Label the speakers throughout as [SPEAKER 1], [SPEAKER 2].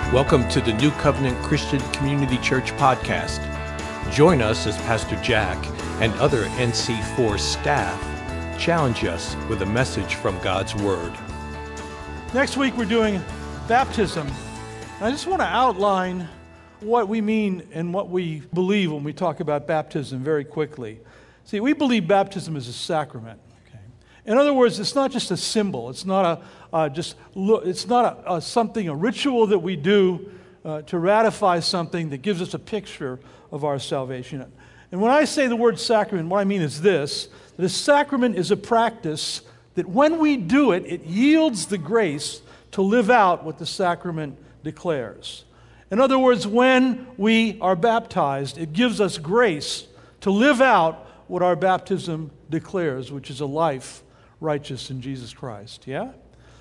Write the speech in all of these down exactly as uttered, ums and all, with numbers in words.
[SPEAKER 1] Welcome to the New Covenant Christian Community Church podcast. Join us as Pastor Jack and other N C four staff challenge us with a message from God's Word.
[SPEAKER 2] Next week we're doing baptism. I just want to outline what we mean and what we believe when we talk about baptism very quickly. See, we believe baptism is a sacrament. Okay? In other words, it's not just a symbol. It's not a uh, just look. It's not a, a something, a ritual that we do uh, to ratify something that gives us a picture of our salvation. And when I say the word sacrament, what I mean is this: that a sacrament is a practice that when we do it, it yields the grace to live out what the sacrament declares. In other words, when we are baptized, it gives us grace to live out what our baptism declares, which is a life righteous in Jesus Christ. Yeah?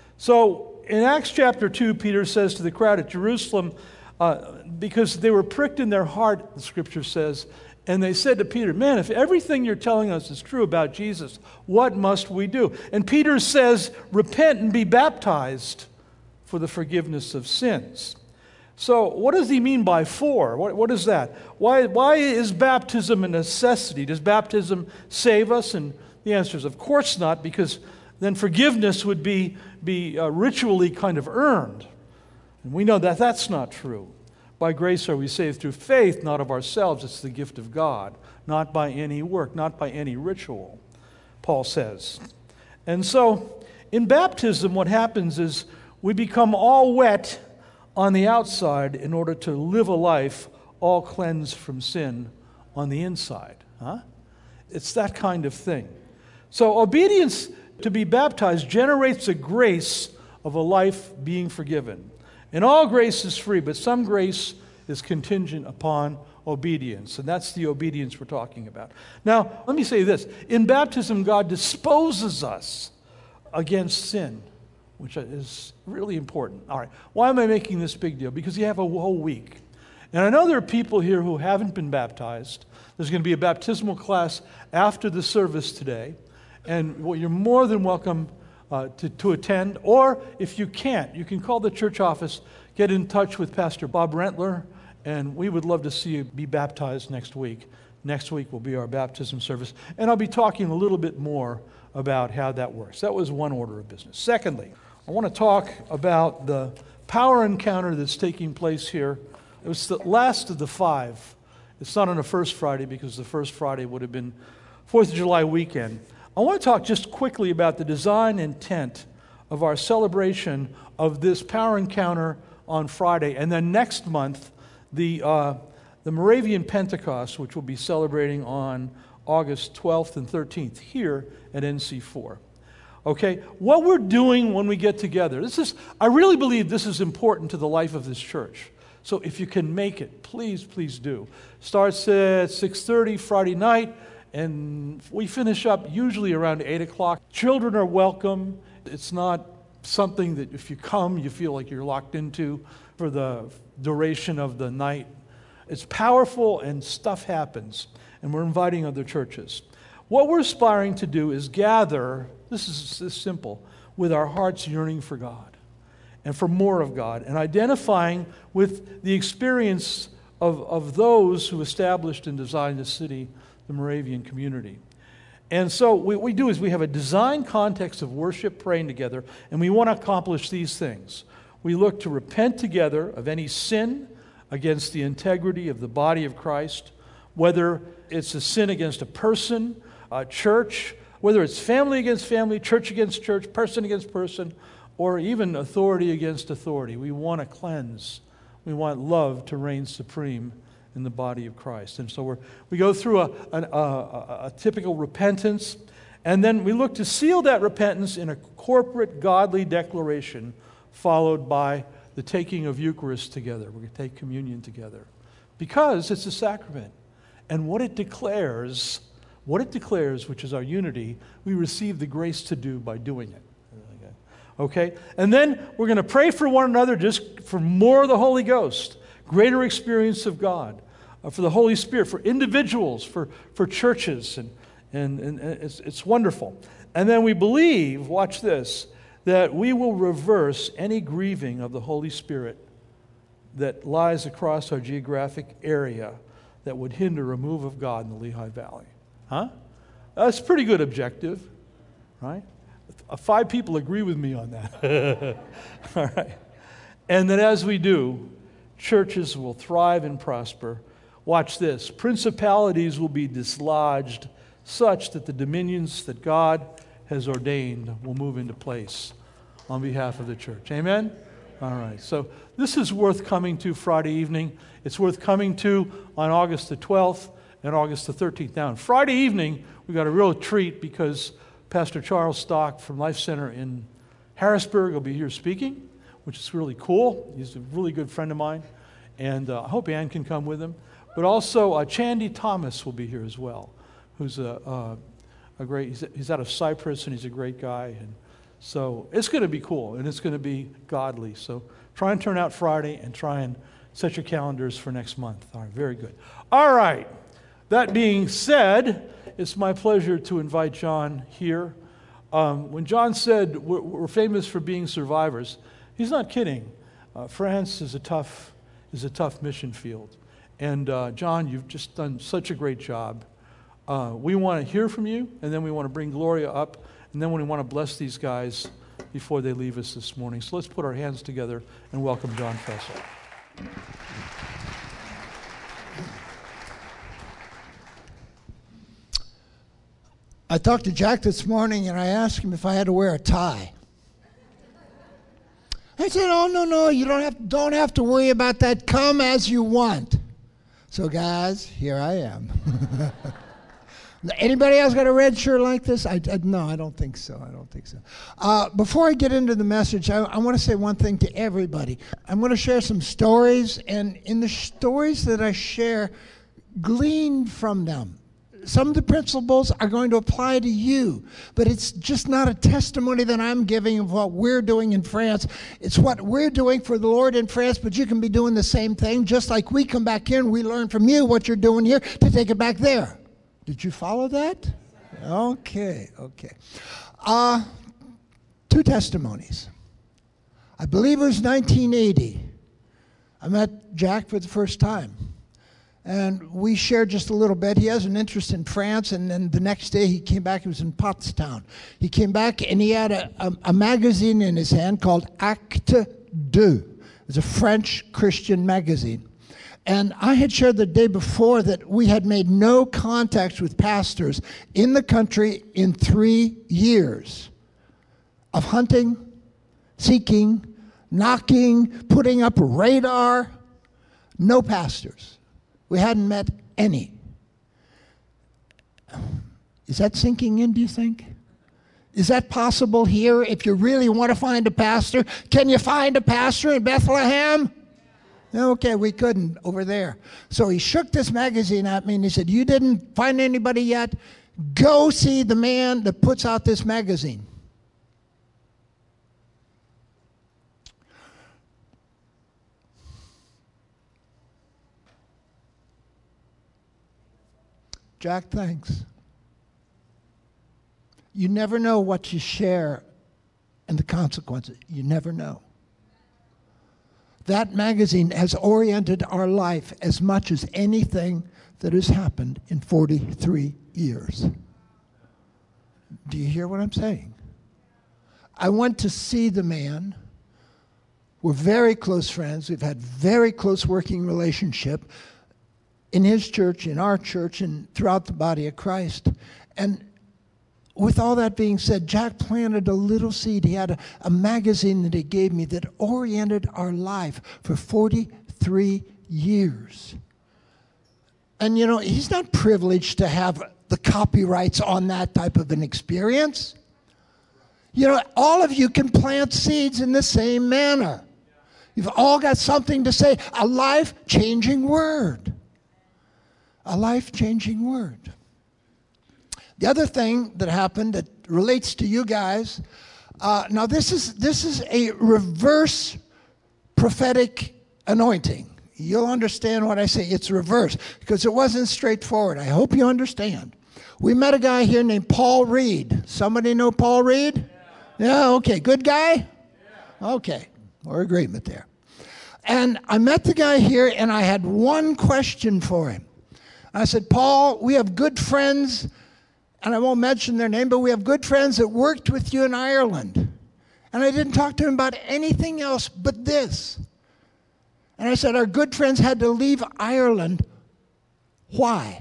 [SPEAKER 2] So in Acts chapter two, Peter says to the crowd at Jerusalem, uh, because they were pricked in their heart, the scripture says, and they said to Peter, man, if everything you're telling us is true about Jesus, what must we do? And Peter says, repent and be baptized for the forgiveness of sins. So what does he mean by for? What, what is that? Why, why is baptism a necessity? Does baptism save us? And the answer is, of course not, because then forgiveness would be, be uh, ritually kind of earned. And we know that that's not true. By grace are we saved through faith, not of ourselves. It's the gift of God, not by any work, not by any ritual, Paul says. And so in baptism, what happens is we become all wet on the outside in order to live a life all cleansed from sin on the inside. Huh? It's that kind of thing. So obedience to be baptized generates a grace of a life being forgiven. And all grace is free, but some grace is contingent upon obedience. And that's the obedience we're talking about. Now, let me say this. In baptism, God disposes us against sin, which is really important. All right, why am I making this big deal? Because you have a whole week. And I know there are people here who haven't been baptized. There's going to be a baptismal class after the service today. And well, you're more than welcome uh, to, to attend. Or if you can't, you can call the church office, get in touch with Pastor Bob Rentler, and we would love to see you be baptized next week. Next week will be our baptism service. And I'll be talking a little bit more about how that works. That was one order of business. Secondly, I want to talk about the power encounter that's taking place here. It was the last of the five. It's not on the first Friday because the first Friday would have been fourth of July weekend. I want to talk just quickly about the design intent of our celebration of this power encounter on Friday. And then next month, the, uh, the Moravian Pentecost, which we'll be celebrating on August twelfth and thirteenth here at N C four. Okay, what we're doing when we get together, this is, I really believe this is important to the life of this church. So if you can make it, please, please do. Starts at six thirty Friday night, and we finish up usually around eight o'clock. Children are welcome. It's not something that if you come, you feel like you're locked into for the duration of the night. It's powerful and stuff happens, and we're inviting other churches. What we're aspiring to do is gather, this is this simple, with our hearts yearning for God and for more of God, and identifying with the experience of, of those who established and designed the city, the Moravian community. And so what we do is we have a design context of worship, praying together, and we want to accomplish these things. We look to repent together of any sin against the integrity of the body of Christ, whether it's a sin against a person, a church, whether it's family against family, church against church, person against person, or even authority against authority. We want to cleanse. We want love to reign supreme in the body of Christ. And so we're, we go through a, a, a, a typical repentance, and then we look to seal that repentance in a corporate godly declaration, followed by the taking of Eucharist together. We're going to take communion together because it's a sacrament. And what it declares, what it declares, which is our unity, we receive the grace to do by doing it. Okay? And then we're going to pray for one another just for more of the Holy Ghost, greater experience of God, uh, for the Holy Spirit, for individuals, for, for churches, and, and, and it's, it's wonderful. And then we believe, watch this, that we will reverse any grieving of the Holy Spirit that lies across our geographic area that would hinder a move of God in the Lehigh Valley? Huh? That's a pretty good objective, right? Five people agree with me on that. All right. And that as we do, churches will thrive and prosper. Watch this. Principalities will be dislodged such that the dominions that God has ordained will move into place on behalf of the church. Amen? All right. So this is worth coming to Friday evening. It's worth coming to on August the twelfth and August the thirteenth. Now, on Friday evening, we got a real treat because Pastor Charles Stock from Life Center in Harrisburg will be here speaking, which is really cool. He's a really good friend of mine. And uh, I hope Ann can come with him. But also, uh, Chandy Thomas will be here as well, who's a, uh, a great, he's, he's out of Cyprus, and he's a great guy. And so it's going to be cool, and it's going to be godly. So try and turn out Friday, and try and set your calendars for next month. All right, very good. All right. That being said, it's my pleasure to invite John here. Um, when John said we're, we're famous for being survivors, he's not kidding. Uh, France is a tough is a tough mission field. And uh, John, you've just done such a great job. Uh, we want to hear from you, and then we want to bring Gloria up, and then we want to bless these guys before they leave us this morning. So let's put our hands together and welcome John Fessel.
[SPEAKER 3] I talked to Jack this morning, and I asked him if I had to wear a tie. I said, oh, no, no, you don't have, don't have to worry about that. Come as you want. So, guys, here I am. Anybody else got a red shirt like this? I, I, no, I don't think so. I don't think so. Uh, before I get into the message, I, I want to say one thing to everybody. I'm going to share some stories, and in the stories that I share, glean from them. Some of the principles are going to apply to you, but it's just not a testimony that I'm giving of what we're doing in France. It's what we're doing for the Lord in France, but you can be doing the same thing. Just like we come back here and we learn from you what you're doing here to take it back there. Did you follow that? Okay, okay. Uh, two testimonies. I believe it was nineteen eighty. I met Jack for the first time. And we shared just a little bit. He has an interest in France, and then the next day he came back. He was in Pottstown. He came back, and he had a, a, a magazine in his hand called Acte Deux. It's a French Christian magazine. And I had shared the day before that we had made no contacts with pastors in the country in three years of hunting, seeking, knocking, putting up radar. No pastors. We hadn't met any. Is that sinking in, do you think? Is that possible here if you really want to find a pastor? Can you find a pastor in Bethlehem? Okay, we couldn't over there. So he shook this magazine at me and he said, you didn't find anybody yet? Go see the man that puts out this magazine. Jack, thanks. You never know what you share and the consequences. You never know. That magazine has oriented our life as much as anything that has happened in forty-three years. Do you hear what I'm saying? I went to see the man. We're very close friends. We've had very close working relationship in his church, in our church, and throughout the body of Christ. And with all that being said, Jack planted a little seed. He had a, a magazine that he gave me that oriented our life for forty-three years. And you know, he's not privileged to have the copyrights on that type of an experience. You know, all of you can plant seeds in the same manner. You've all got something to say, a life-changing word. A life-changing word. The other thing that happened that relates to you guys, uh, now this is this is a reverse prophetic anointing. You'll understand what I say. It's reverse because it wasn't straightforward. I hope you understand. We met a guy here named Paul Reed. Somebody know Paul Reed? Yeah, yeah okay. Good guy? Yeah. Okay. We're in agreement there. And I met the guy here, and I had one question for him. I said, Paul, we have good friends, and I won't mention their name, but we have good friends that worked with you in Ireland. And I didn't talk to him about anything else but this. And I said, our good friends had to leave Ireland. Why?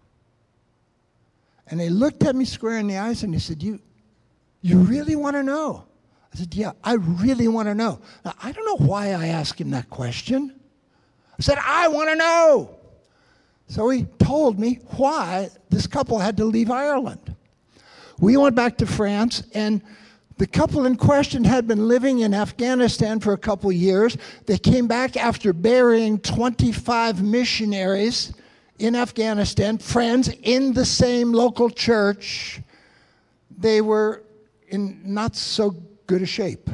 [SPEAKER 3] And he looked at me square in the eyes, and he said, you, you really want to know? I said, yeah, I really want to know. Now, I don't know why I asked him that question. I said, I want to know. So he told me why this couple had to leave Ireland. We went back to France, and the couple in question had been living in Afghanistan for a couple years. They came back after burying twenty-five missionaries in Afghanistan, friends in the same local church. They were in not so good a shape.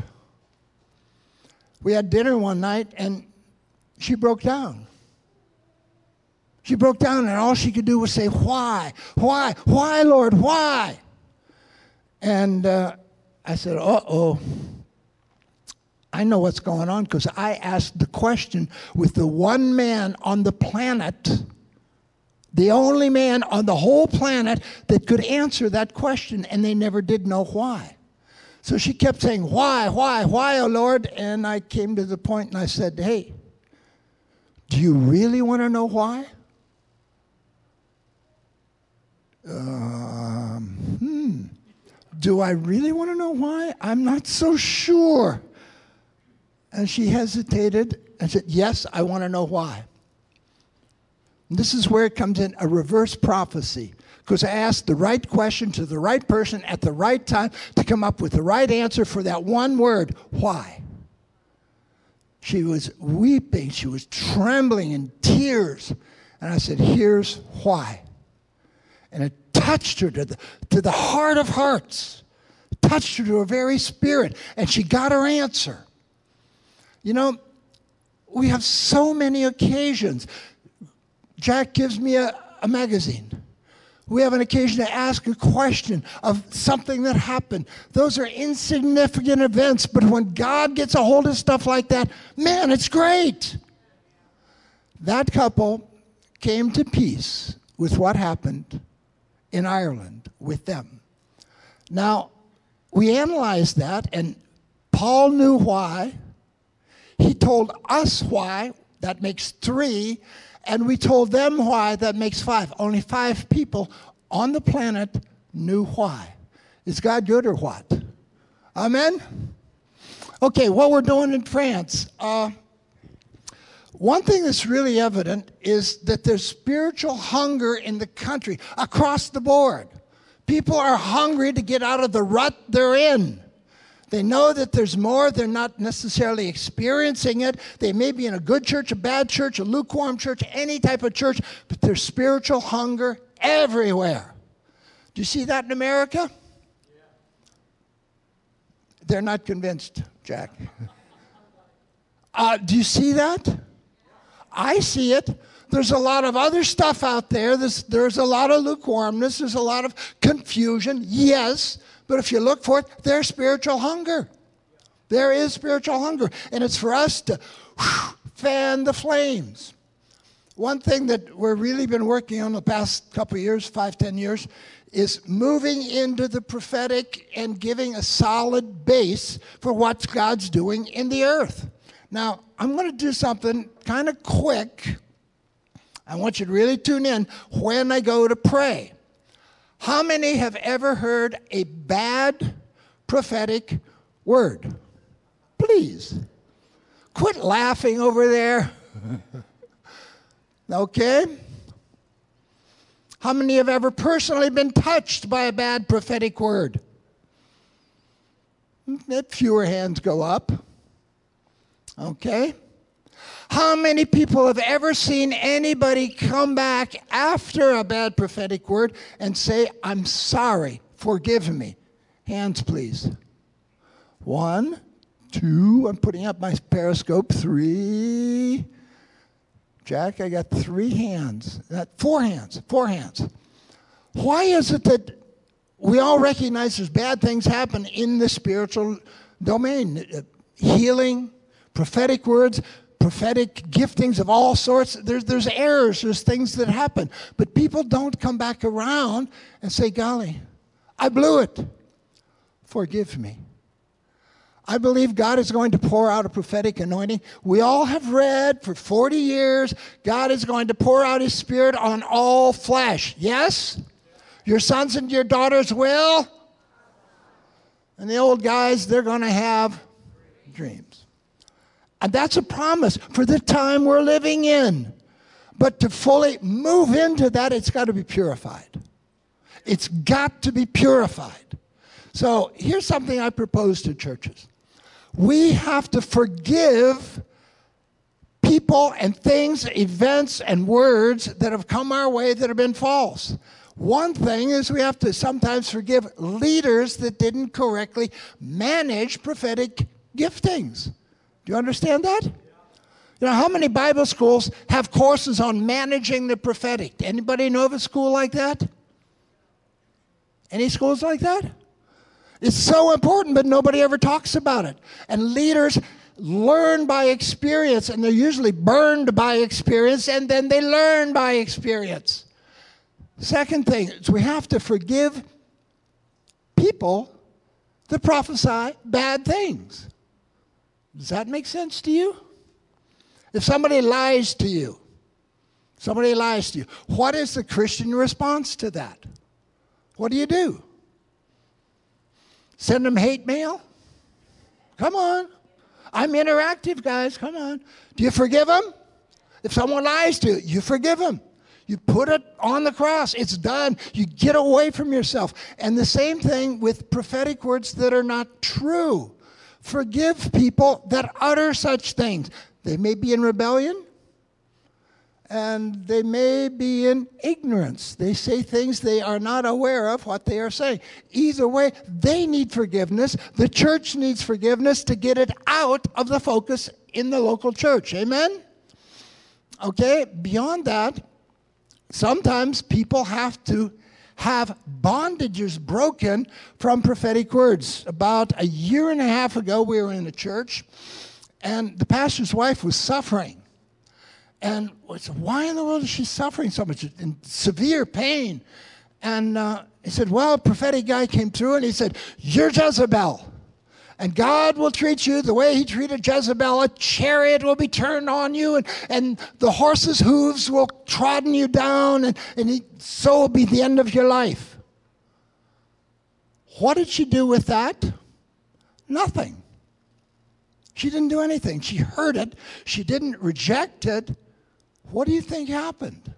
[SPEAKER 3] We had dinner one night, and she broke down. She broke down, and all she could do was say, why? Why? Why, Lord? Why? And uh, I said, uh-oh. I know what's going on, because I asked the question with the one man on the planet, the only man on the whole planet that could answer that question, and they never did know why. So she kept saying, why, why, why, oh Lord? And I came to the point and I said, hey, do you really want to know why? Um, hmm. Do I really want to know why? I'm not so sure. And she hesitated and said, yes, I want to know why. And this is where it comes in, a reverse prophecy. Because I asked the right question to the right person at the right time to come up with the right answer for that one word, why? She was weeping. She was trembling in tears. And I said, here's why. And it touched her to the, to the heart of hearts. It touched her to her very spirit. And she got her answer. You know, we have so many occasions. Jack gives me a, a magazine. We have an occasion to ask a question of something that happened. Those are insignificant events, but when God gets a hold of stuff like that, man, it's great. That couple came to peace with what happened in Ireland with them. Now, we analyzed that, and Paul knew why. He told us why. That makes three. And we told them why. That makes five. Only five people on the planet knew why. Is God good or what? Amen? Okay, what we're doing in France. Uh, one thing that's really evident is that there's spiritual hunger in the country across the board. People are hungry to get out of the rut they're in. They know that there's more. They're not necessarily experiencing it. They may be in a good church, a bad church, a lukewarm church, any type of church, but there's spiritual hunger everywhere. Do you see that in America? Yeah. They're not convinced, Jack. Uh, do you see that? Yeah. I see it. There's a lot of other stuff out there. There's, there's a lot of lukewarmness. There's a lot of confusion. Yes. But if you look for it, there's spiritual hunger. There is spiritual hunger. And it's for us to whew, fan the flames. One thing that we've really been working on the past couple of years, five, ten years, is moving into the prophetic and giving a solid base for what God's doing in the earth. Now, I'm going to do something kind of quick. I want you to really tune in when I go to pray. How many have ever heard a bad prophetic word? Please. Quit laughing over there. Okay? How many have ever personally been touched by a bad prophetic word? Fewer hands go up. Okay? How many people have ever seen anybody come back after a bad prophetic word and say, I'm sorry, forgive me? Hands, please. One, two, I'm putting up my periscope, three. Jack, I got three hands. Four hands, four hands. Why is it that we all recognize there's bad things happen in the spiritual domain? Healing, prophetic words. prophetic giftings of all sorts. There's, there's errors, there's things that happen. But people don't come back around and say, golly, I blew it. Forgive me. I believe God is going to pour out a prophetic anointing. We all have read for forty years, God is going to pour out his Spirit on all flesh. Yes? Your sons and your daughters will. And the old guys, they're going to have dreams. And that's a promise for the time we're living in. But to fully move into that, it's got to be purified. It's got to be purified. So here's something I propose to churches. We have to forgive people and things, events and words that have come our way that have been false. One thing is we have to sometimes forgive leaders that didn't correctly manage prophetic giftings. Do you understand that? You know, how many Bible schools have courses on managing the prophetic? Anybody know of a school like that? Any schools like that? It's so important, but nobody ever talks about it. And leaders learn by experience, and they're usually burned by experience, and then they learn by experience. Second thing is we have to forgive people that prophesy bad things. Does that make sense to you? If somebody lies to you, somebody lies to you, what is the Christian response to that? What do you do? Send them hate mail? Come on. I'm interactive, guys. Come on. Do you forgive them? If someone lies to you, you forgive them. You put it on the cross. It's done. You get away from yourself. And the same thing with prophetic words that are not true. Forgive people that utter such things. They may be in rebellion, and they may be in ignorance. They say things they are not aware of what they are saying. Either way, they need forgiveness. The church needs forgiveness to get it out of the focus in the local church. Amen? Okay, beyond that, sometimes people have to have bondages broken from prophetic words. About a year and a half ago, we were in a church, and the pastor's wife was suffering. And I said, why in the world is she suffering so much? In severe pain. And uh, he said, well, a prophetic guy came through and he said, you're Jezebel. And God will treat you the way he treated Jezebel. A chariot will be turned on you, and, and the horse's hooves will trodden you down, and, and he, so will be the end of your life. What did she do with that? Nothing. She didn't do anything. She heard it. She didn't reject it. What do you think happened?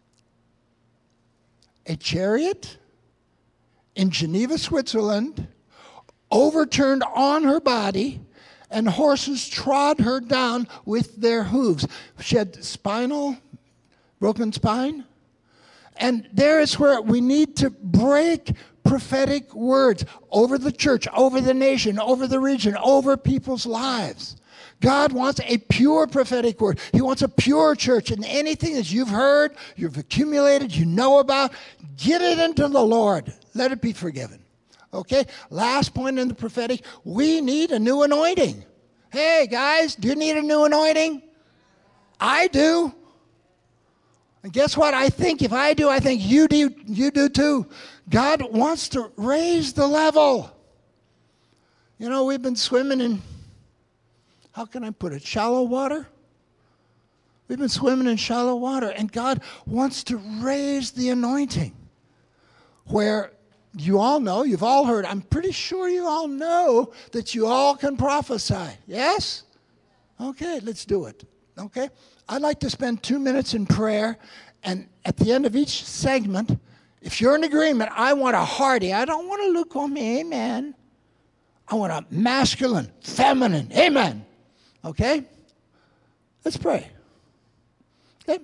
[SPEAKER 3] A chariot in Geneva, Switzerland, overturned on her body, and horses trod her down with their hooves. She had spinal, broken spine. And there is where we need to break prophetic words over the church, over the nation, over the region, over people's lives. God wants a pure prophetic word. He wants a pure church. And anything that you've heard, you've accumulated, you know about, get it into the Lord. Let it be forgiven. Okay? Last point in the prophetic, we need a new anointing. Hey, guys, do you need a new anointing? I do. And guess what? I think if I do, I think you do, you do too. God wants to raise the level. You know, we've been swimming in, how can I put it, shallow water? We've been swimming in shallow water, and God wants to raise the anointing. Where you all know, you've all heard, I'm pretty sure you all know that you all can prophesy. Yes? Okay, let's do it. Okay? I'd like to spend two minutes in prayer, and at the end of each segment, if you're in agreement, I want a hearty. I don't want a lukewarm amen. I want a masculine, feminine amen. Okay? Let's pray. Okay?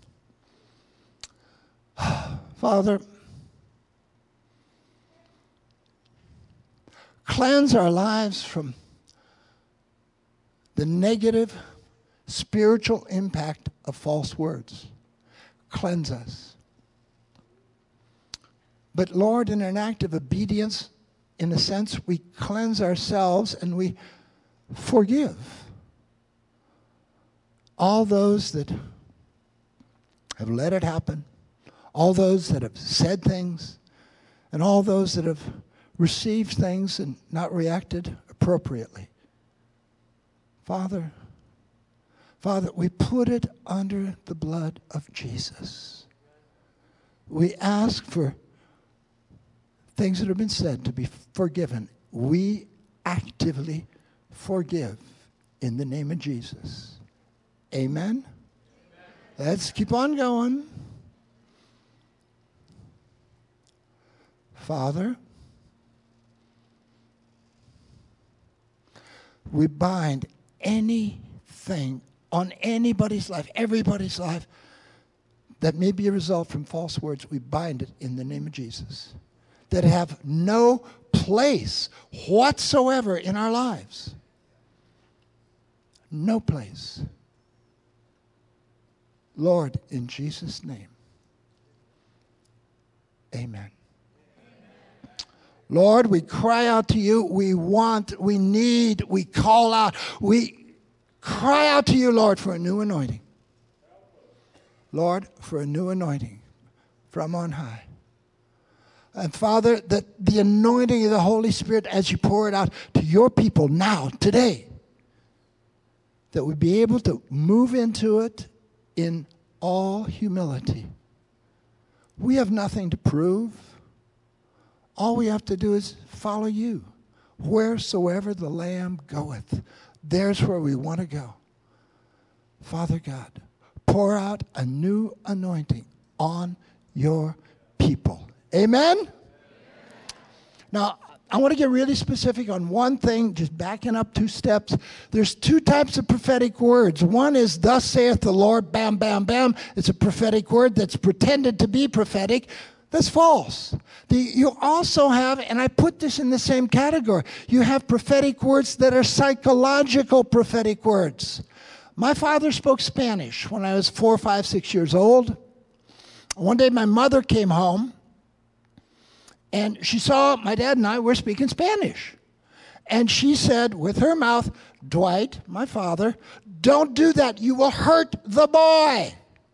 [SPEAKER 3] Father, cleanse our lives from the negative spiritual impact of false words. Cleanse us. But Lord, in an act of obedience, in a sense, we cleanse ourselves and we forgive. all those that have let it happen, all those that have said things, and all those that have received things and not reacted appropriately. Father, Father, we put it under the blood of Jesus. We ask for things that have been said to be forgiven. We actively forgive in the name of Jesus. Amen? Amen. Let's keep on going. Father, we bind anything on anybody's life, everybody's life, that may be a result from false words. We bind it in the name of Jesus, that have no place whatsoever in our lives. No place. Lord, in Jesus' name, amen. Lord, we cry out to you. We want, we need, we call out. We cry out to you, Lord, for a new anointing. Lord, for a new anointing from on high. And Father, that the anointing of the Holy Spirit, as you pour it out to your people now, today, that we be able to move into it in all humility. We have nothing to prove. All we have to do is follow you. Wheresoever the Lamb goeth, there's where we want to go. Father God, pour out a new anointing on your people. Amen? Amen? Now, I want to get really specific on one thing, just backing up two steps. There's two types of prophetic words. One is, thus saith the Lord, bam, bam, bam. It's a prophetic word that's pretended to be prophetic. That's false. The, you also have, and I put this in the same category, you have prophetic words that are psychological prophetic words. My father spoke Spanish when I was four, five, six years old. One day my mother came home, and she saw my dad and I were speaking Spanish. And she said with her mouth, Dwight, my father, don't do that. You will hurt the boy.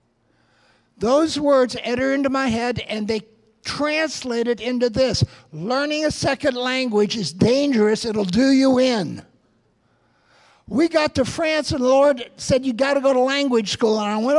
[SPEAKER 3] Those words enter into my head, and they translate it into this. Learning a second language is dangerous. It'll do you in. We got to France, and the Lord said, you got to go to language school. And I went,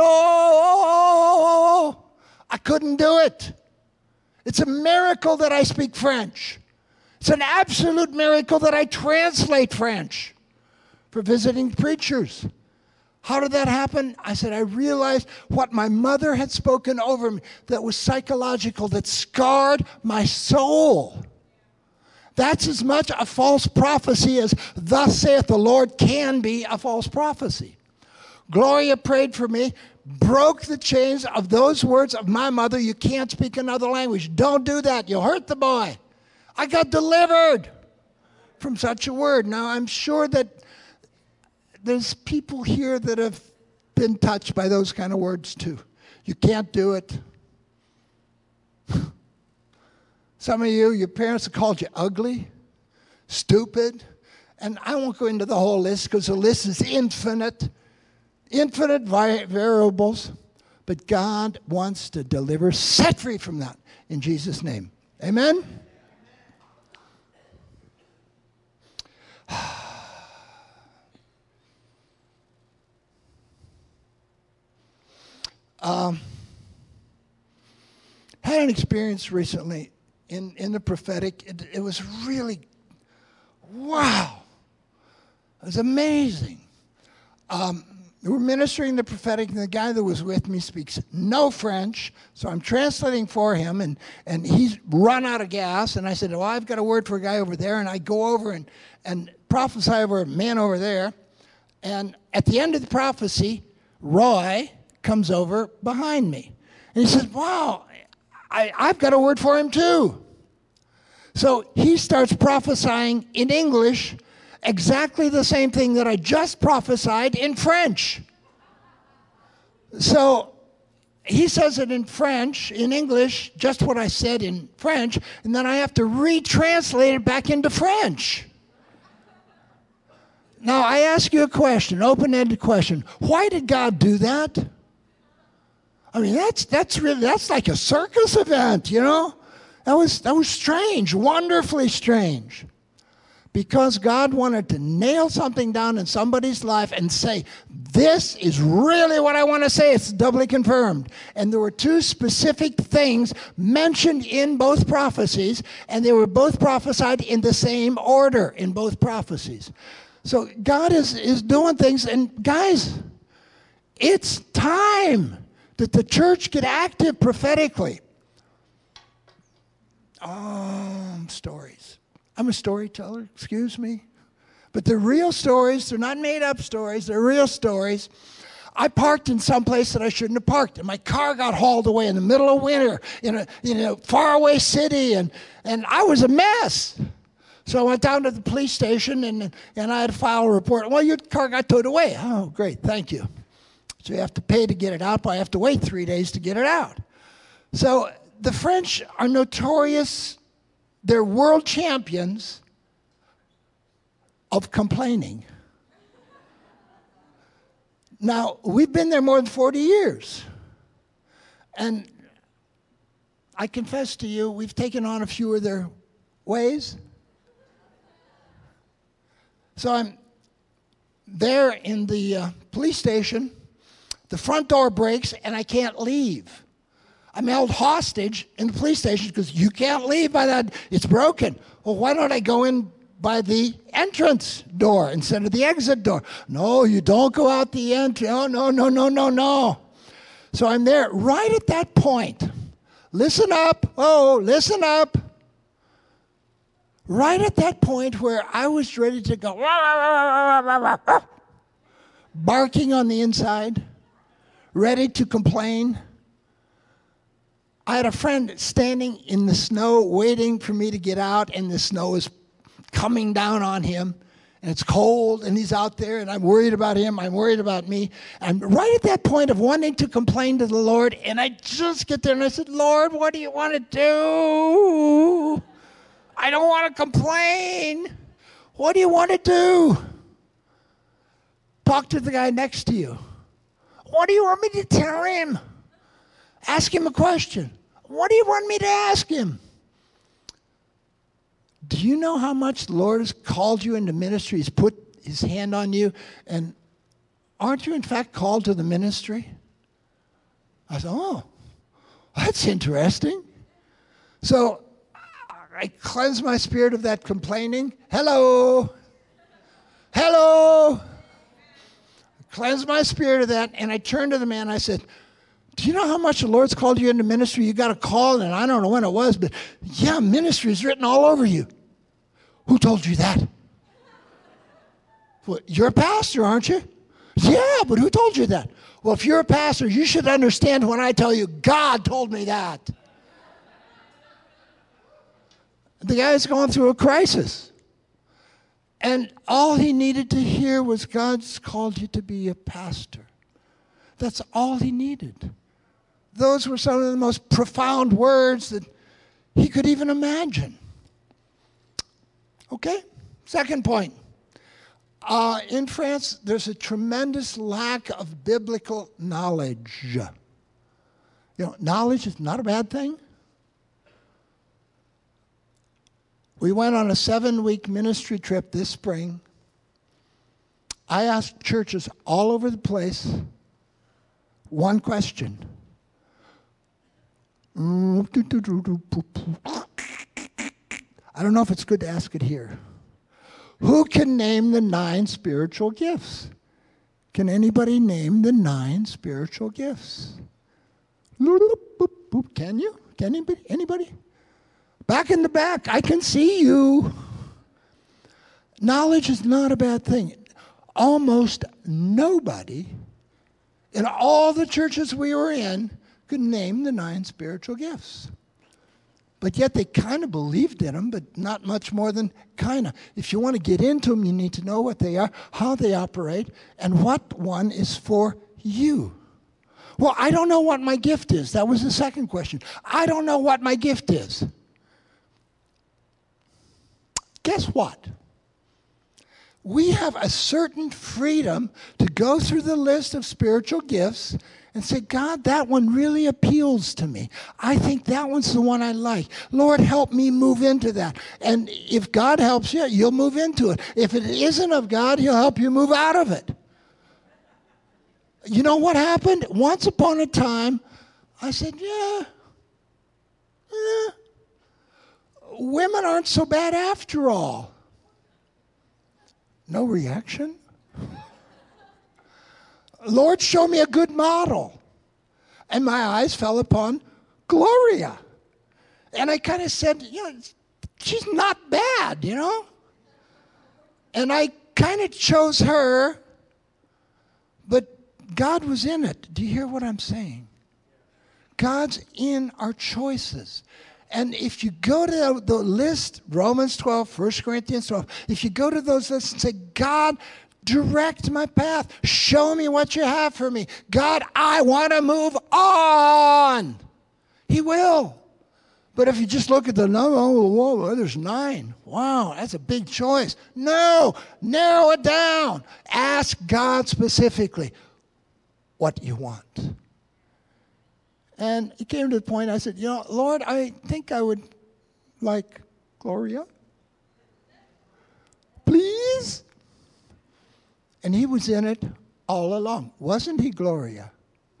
[SPEAKER 3] oh, I couldn't do it. It's a miracle that I speak French. It's an absolute miracle that I translate French for visiting preachers. How did that happen? I said, I realized what my mother had spoken over me that was psychological, that scarred my soul. That's as much a false prophecy as thus saith the Lord can be a false prophecy. Gloria prayed for me, broke the chains of those words of my mother. You can't speak another language. Don't do that. You'll hurt the boy. I got delivered from such a word. Now, I'm sure that there's people here that have been touched by those kind of words too. You can't do it. Some of you, your parents have called you ugly, stupid, and I won't go into the whole list because the list is infinite, infinite variables, but God wants to deliver, set free from that in Jesus' name. Amen? Um, had an experience recently in, in the prophetic. It, it was really, wow. It was amazing. Um, we were ministering the prophetic, and the guy that was with me speaks no French, so I'm translating for him, and, and he's run out of gas, and I said, well, I've got a word for a guy over there, and I go over and, and prophesy over a man over there, and at the end of the prophecy, Roy comes over behind me. And he says, wow, I, I've got a word for him too. So he starts prophesying in English exactly the same thing that I just prophesied in French. So he says it in French, in English, just what I said in French, and then I have to retranslate it back into French. Now, I ask you a question, open-ended question. Why did God do that? I mean, that's that's really that's like a circus event, you know? That was that was strange, wonderfully strange. Because God wanted to nail something down in somebody's life and say, this is really what I want to say. It's doubly confirmed. And there were two specific things mentioned in both prophecies, and they were both prophesied in the same order in both prophecies. So God is, is doing things, and guys, it's time that the church get active prophetically. Um, stories. I'm a storyteller, excuse me. But they're real stories. They're not made-up stories. They're real stories. I parked in some place that I shouldn't have parked, and my car got hauled away in the middle of winter in a, in a faraway city, and, and I was a mess. So I went down to the police station, and, and I had to file a report. Well, your car got towed away. Oh, great, thank you. So you have to pay to get it out, but I have to wait three days to get it out. So the French are notorious. They're world champions of complaining. Now, we've been there more than forty years. And I confess to you, we've taken on a few of their ways. So I'm there in the uh, police station. The front door breaks, and I can't leave. I'm held hostage in the police station because you can't leave by that. It's broken. Well, why don't I go in by the entrance door instead of the exit door? No, you don't go out the entrance. No, no, no, no, no, no. So I'm there right at that point. Listen up. Oh, listen up. Right at that point where I was ready to go, barking on the inside, ready to complain. I had a friend standing in the snow waiting for me to get out, and the snow is coming down on him, and it's cold, and he's out there, and I'm worried about him, I'm worried about me. I'm right at that point of wanting to complain to the Lord, and I just get there, and I said, Lord, what do you want to do? I don't want to complain. What do you want to do? Talk to the guy next to you. What do you want me to tell him? Ask him a question. What do you want me to ask him? Do you know how much the Lord has called you into ministry? He's put his hand on you. And aren't you, in fact, called to the ministry? I said, oh, that's interesting. So I cleanse my spirit of that complaining. Hello. Hello. Cleanse my spirit of that. And I turned to the man. I said, do you know how much the Lord's called you into ministry? You got a call, and I don't know when it was, but yeah, ministry is written all over you. Who told you that? Well, you're a pastor, aren't you? Yeah, but who told you that? Well, if you're a pastor, you should understand when I tell you, God told me that. The guy's going through a crisis. And all he needed to hear was, God's called you to be a pastor. That's all he needed. Those were some of the most profound words that he could even imagine. Okay, second point. Uh, in France, there's a tremendous lack of biblical knowledge. You know, knowledge is not a bad thing. We went on a seven-week ministry trip this spring. I asked churches all over the place one question. I don't know if it's good to ask it here. Who can name the nine spiritual gifts? Can anybody name the nine spiritual gifts? Can you? Can anybody? Anybody? Back in the back, I can see you. Knowledge is not a bad thing. Almost nobody in all the churches we were in could name the nine spiritual gifts. But yet they kind of believed in them, but not much more than kind of. If you want to get into them, you need to know what they are, how they operate, and what one is for you. Well, I don't know what my gift is. That was the second question. I don't know what my gift is. Guess what? we have a certain freedom to go through the list of spiritual gifts and say, God, that one really appeals to me. I think that one's the one I like. Lord, help me move into that. And if God helps you, you'll move into it. If it isn't of God, he'll help you move out of it. You know what happened? Once upon a time, I said, yeah, yeah, women aren't so bad after all. No reaction. Lord, show me a good model. And my eyes fell upon Gloria. And I kind of said, you know, she's not bad, you know. And I kind of chose her, but God was in it. Do you hear what I'm saying? God's in our choices. And if you go to the list, Romans twelve, First Corinthians twelve, if you go to those lists and say, God, direct my path. Show me what you have for me. God, I want to move on. He will. But if you just look at the number, oh, whoa, there's nine. Wow, that's a big choice. No, narrow it down. Ask God specifically what you want. And it came to the point, I said, you know, Lord, I think I would like Gloria. Please? And he was in it all along. Wasn't he, Gloria?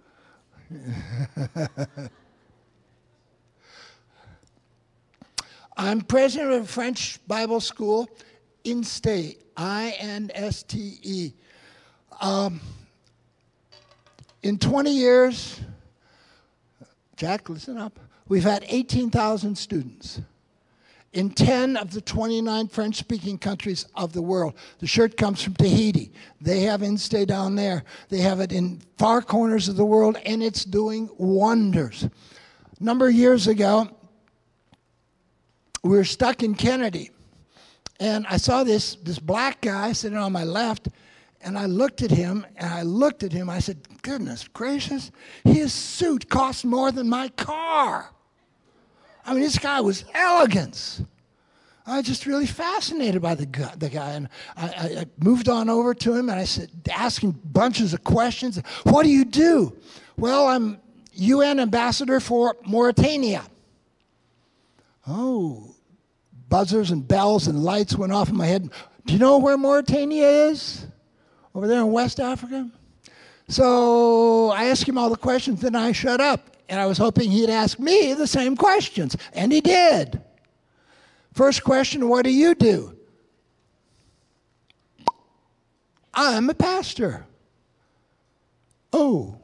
[SPEAKER 3] I'm president of a French Bible school, INSTE, I N S T E. Um, in twenty years, Jack, listen up, we've had eighteen thousand students in ten of the twenty-nine French-speaking countries of the world. The shirt comes from Tahiti. They have INSTE down there. They have it in far corners of the world, and it's doing wonders. A number of years ago, we were stuck in Kennedy, and I saw this, this black guy sitting on my left, and I looked at him, and I looked at him, I said, goodness gracious, his suit cost more than my car. I mean, this guy was elegance. I was just really fascinated by the guy. The guy. And I, I, I moved on over to him, and I said, asking bunches of questions. What do you do? Well, I'm U N ambassador for Mauritania. Oh, buzzers and bells and lights went off in my head. Do you know where Mauritania is? Over there in West Africa? So I asked him all the questions, then I shut up. And I was hoping he'd ask me the same questions. And he did. First question, what do you do? I'm a pastor. Oh.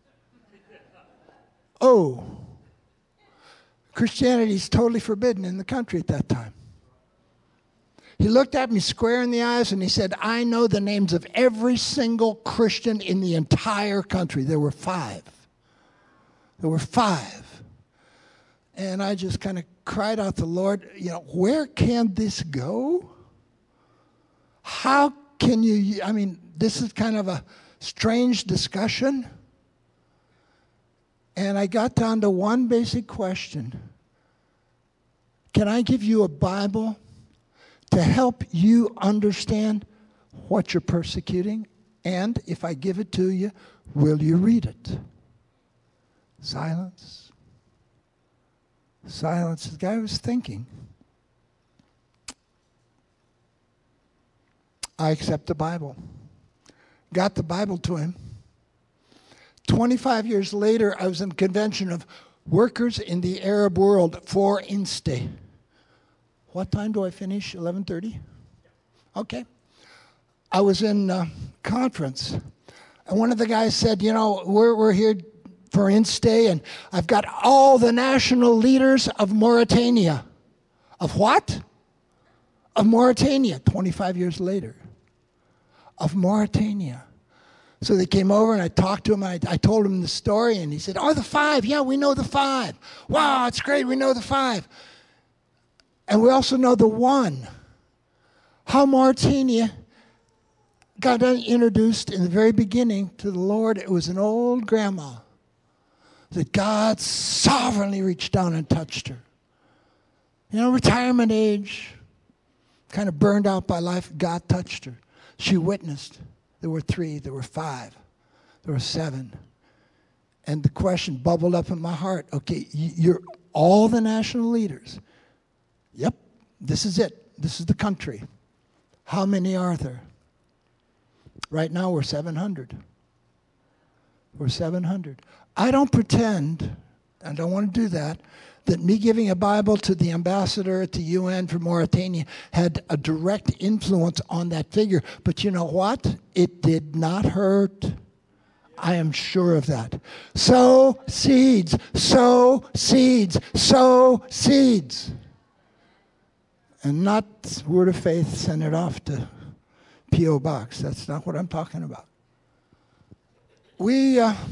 [SPEAKER 3] Oh. Christianity is totally forbidden in the country at that time. He looked at me square in the eyes and he said, I know the names of every single Christian in the entire country. There were five. There were five. And I just kind of cried out to the Lord, you know, where can this go? How can you, I mean, this is kind of a strange discussion. And I got down to one basic question. Can I give you a Bible to help you understand what you're persecuting? And if I give it to you, will you read it? Silence. Silence. The guy was thinking. I accept the Bible. Got the Bible to him. twenty-five years later, I was in a convention of workers in the Arab world for INSTE. What time do I finish? eleven thirty? Okay. I was in a conference, and one of the guys said, you know, we're, we're here for INSTE, and I've got all the national leaders of Mauritania. Of what? Of Mauritania, twenty-five years later. Of Mauritania. So they came over and I talked to him. I, I told him the story and he said, oh, the five. Yeah, we know the five. Wow, it's great. We know the five. And we also know the one. How Mauritania got introduced in the very beginning to the Lord. It was an old grandma that God sovereignly reached down and touched her. You know, retirement age, kind of burned out by life. God touched her. She witnessed. There were three, there were five, there were seven. And the question bubbled up in my heart, okay, you're all the national leaders. Yep, this is it. This is the country. How many are there? Right now we're seven hundred. We're seven hundred. I don't pretend, I don't want to do that, that me giving a Bible to the ambassador at the U N for Mauritania had a direct influence on that figure. But you know what? It did not hurt. I am sure of that. Sow seeds, sow seeds, sow seeds. And not word of faith, send it off to P O Box. That's not what I'm talking about. We, uh,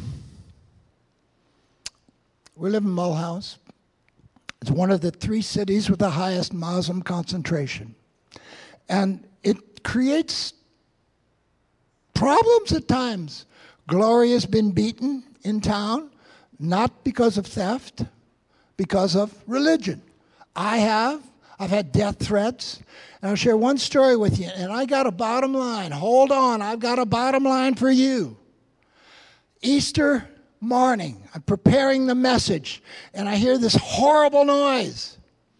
[SPEAKER 3] we live in Mulhouse. It's one of the three cities with the highest Muslim concentration. And it creates problems at times. Gloria's been beaten in town, not because of theft, because of religion. I have. I've had death threats. And I'll share one story with you. And I got a bottom line. Hold on. I've got a bottom line for you. Easter morning, I'm preparing the message, and I hear this horrible noise.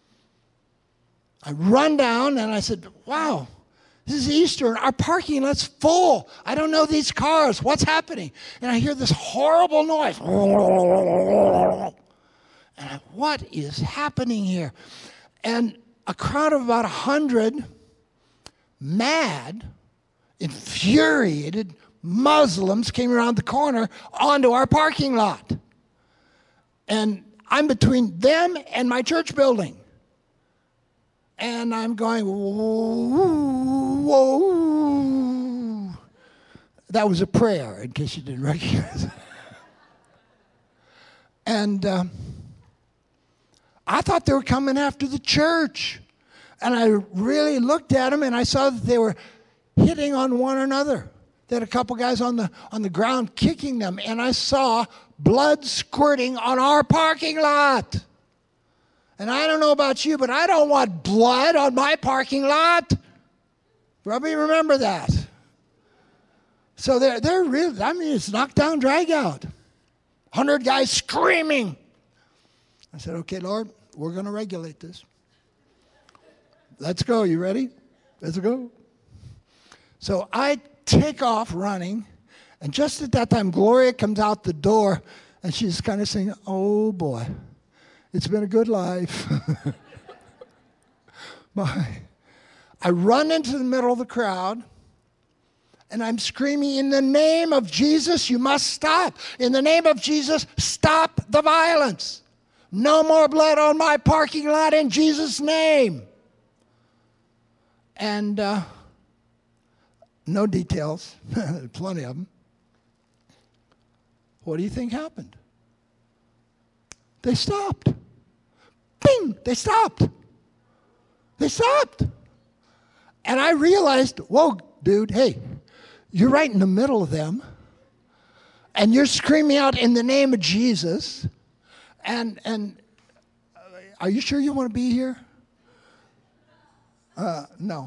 [SPEAKER 3] I run down, and I said, wow, this is Easter, and our parking lot's full. I don't know these cars. What's happening? And I hear this horrible noise. And I, what is happening here? And a crowd of about a hundred mad, infuriated Muslims came around the corner onto our parking lot. And I'm between them and my church building. And I'm going, whoa, whoa. That was a prayer, in case you didn't recognize it. And um, I thought they were coming after the church. And I really looked at them, and I saw that they were hitting on one another. They had a couple guys on the on the ground kicking them, and I saw blood squirting on our parking lot. And I don't know about you, but I don't want blood on my parking lot. Probably remember that. So they're they're really, I mean, it's knockdown, drag out. Hundred guys screaming. I said, okay, Lord, we're going to regulate this. Let's go. You ready? Let's go. So I take off running, and just at that time, Gloria comes out the door, and she's kind of saying, oh, boy, it's been a good life. Bye. I run into the middle of the crowd, and I'm screaming, in the name of Jesus, you must stop. In the name of Jesus, stop the violence. No more blood on my parking lot in Jesus' name. And uh, no details, plenty of them. What do you think happened? They stopped. Bing! They stopped. They stopped. And I realized, whoa, dude, hey, you're right in the middle of them. And you're screaming out in the name of Jesus. And, and uh, are you sure you want to be here? Uh, no.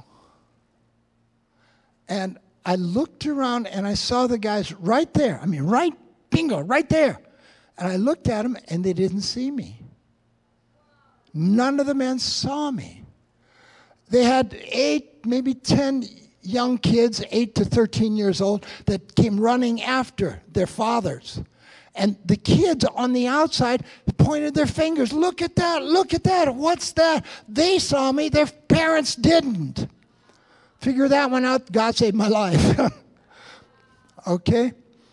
[SPEAKER 3] And I looked around and I saw the guys right there. I mean, right, bingo, right there. And I looked at them and they didn't see me. None of the men saw me. They had eight, maybe ten young kids, eight to thirteen years old, that came running after their fathers. And the kids on the outside pointed their fingers. Look at that, look at that, what's that? They saw me, their parents didn't. Figure that one out, God saved my life. Okay?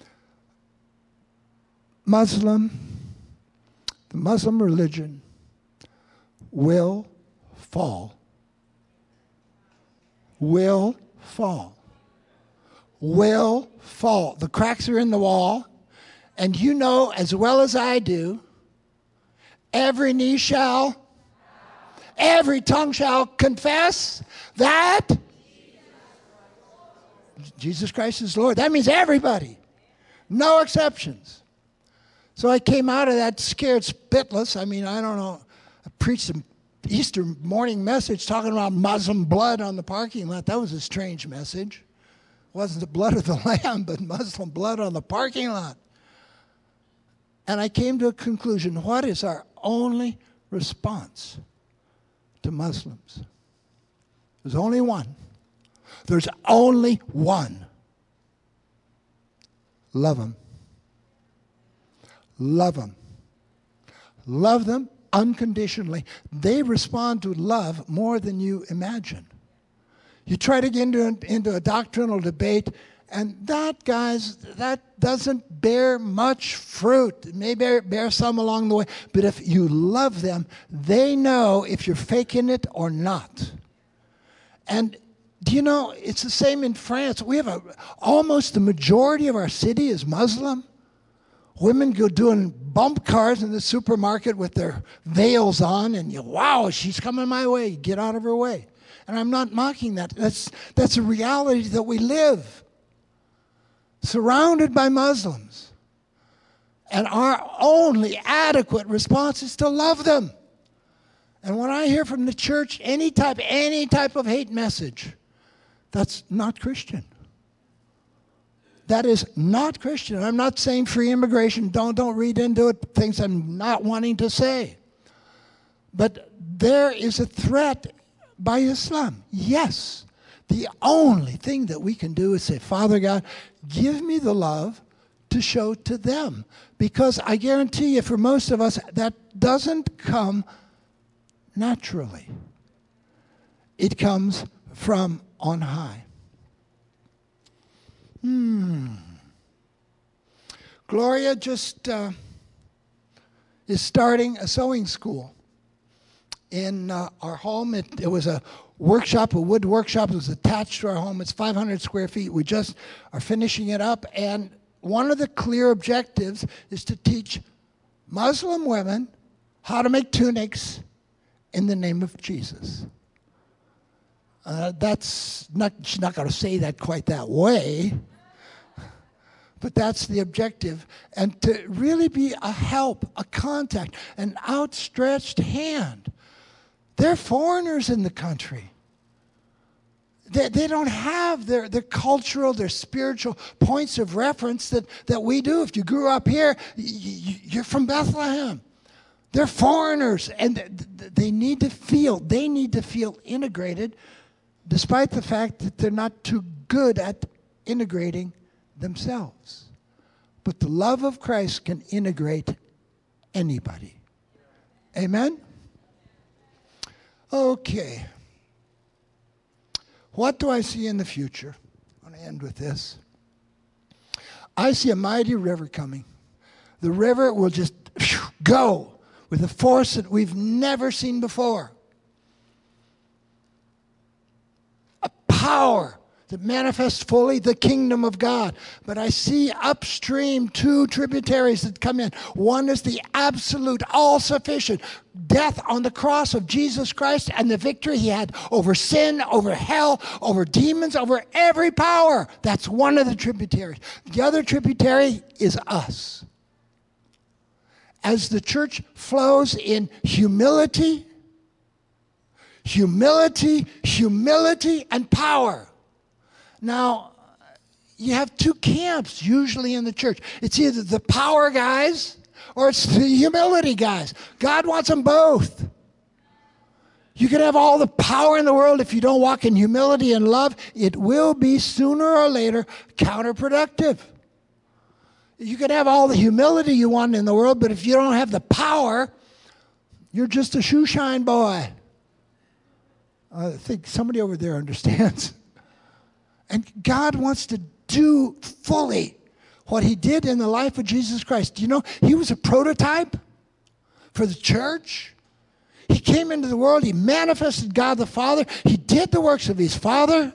[SPEAKER 3] Muslim, the Muslim religion will fall. Will fall. Will fall. The cracks are in the wall. And you know as well as I do, every knee shall, every tongue shall confess that Jesus Christ is Lord. That means everybody. No exceptions. So I came out of that scared spitless. I mean, I don't know. I preached an Easter morning message talking about Muslim blood on the parking lot. That was a strange message. wasn't the blood of the lamb, but Muslim blood on the parking lot. And I came to a conclusion. What is our only response to Muslims? There's only one. There's only one. Love them. Love them. Love them unconditionally. They respond to love more than you imagine. You try to get into, into a doctrinal debate, and that, guys, that doesn't bear much fruit. It may bear, bear some along the way, but if you love them, they know if you're faking it or not. And do you know, it's the same in France. We have a, almost the majority of our city is Muslim. Women go doing bump cars in the supermarket with their veils on, and you, wow, she's coming my way. You get out of her way. And I'm not mocking that. That's, that's a reality that we live. Surrounded by Muslims. And our only adequate response is to love them. And when I hear from the church any type, any type of hate message, that's not Christian. That is not Christian. I'm not saying free immigration. Don't, don't read into it things I'm not wanting to say. But there is a threat by Islam. Yes. The only thing that we can do is say, Father God, give me the love to show to them. Because I guarantee you, for most of us, that doesn't come naturally. It comes from on high. Hmm. Gloria just uh, is starting a sewing school in uh, our home. It, it was a workshop, a wood workshop. It was attached to our home. It's five hundred square feet. We just are finishing it up. And one of the clear objectives is to teach Muslim women how to make tunics in the name of Jesus. Uh, that's not, she's not going to say that quite that way, but that's the objective. And to really be a help, a contact, an outstretched hand. They're foreigners in the country. They, they don't have their, their cultural, their spiritual points of reference that, that we do. If you grew up here, you, you're from Bethlehem. They're foreigners, and they need to feel, they need to feel integrated, despite the fact that they're not too good at integrating themselves. But the love of Christ can integrate anybody. Amen? Okay. What do I see in the future? I'm going to end with this. I see a mighty river coming. The river will just go with a force that we've never seen before. A power that manifests fully the kingdom of God. But I see upstream two tributaries that come in. One is the absolute, all-sufficient death on the cross of Jesus Christ and the victory he had over sin, over hell, over demons, over every power. That's one of the tributaries. The other tributary is us. As the church flows in humility, humility, humility, and power. Now, you have two camps usually in the church. It's either the power guys or it's the humility guys. God wants them both. You can have all the power in the world if you don't walk in humility and love. It will be sooner or later counterproductive. You can have all the humility you want in the world, but if you don't have the power, you're just a shoeshine boy. I think somebody over there understands. And God wants to do fully what he did in the life of Jesus Christ. You know, he was a prototype for the church. He came into the world. He manifested God the Father. He did the works of his Father.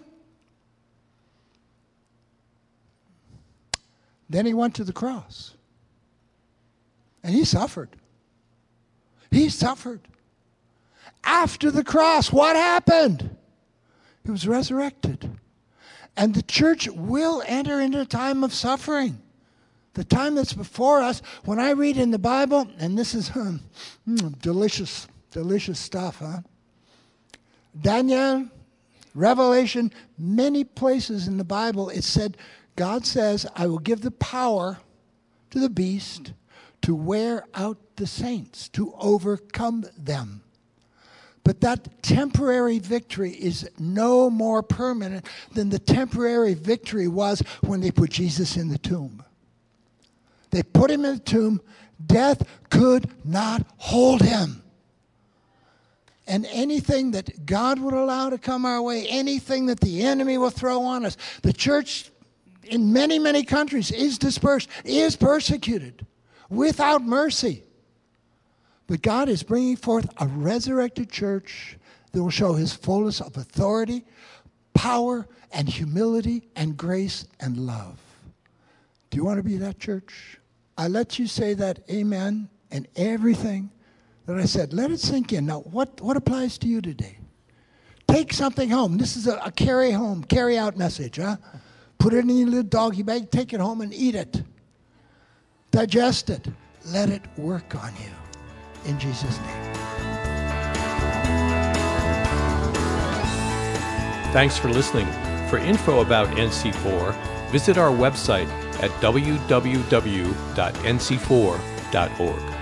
[SPEAKER 3] Then he went to the cross. And he suffered. He suffered. After the cross, what happened? He was resurrected. And the church will enter into a time of suffering. The time that's before us, when I read in the Bible, and this is um, mm, delicious, delicious stuff, huh? Daniel Revelation, many places in the Bible, it said, God says, I will give the power to the beast to wear out the saints, to overcome them. But that temporary victory is no more permanent than the temporary victory was when they put Jesus in the tomb. They put him in the tomb. Death could not hold him. And anything that God would allow to come our way, anything that the enemy will throw on us, the church in many, many countries is dispersed, is persecuted without mercy. But God is bringing forth a resurrected church that will show his fullness of authority, power, and humility, and grace, and love. Do you want to be that church? I let you say that amen and everything that I said. Let it sink in. Now, what, what applies to you today? Take something home. This is a, a carry home, carry out message. Huh? Put it in your little doggy bag, take it home and eat it. Digest it. Let it work on you. In Jesus' name.
[SPEAKER 1] Thanks for listening. For info about N C four, visit our website at w w w dot n c four dot org.